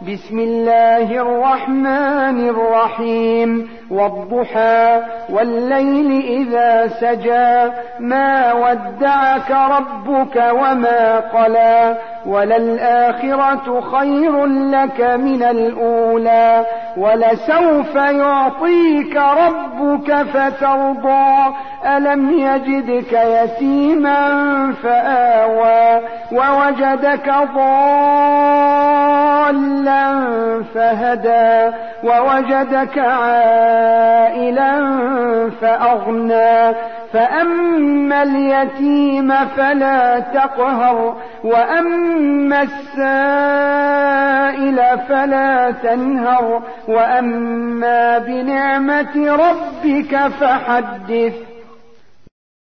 بسم الله الرحمن الرحيم والضحى والليل إذا سجى ما ودعك ربك وما قلى وللآخرة خير لك من الأولى ولسوف يعطيك ربك فترضى ألم يجدك يتيما فآوى ووجدك ضالا فهدى ووجدك عائلا فأغنى فأما اليتيم فلا تقهر وأما السائل فلا تنهر وأما بنعمة ربك فحدث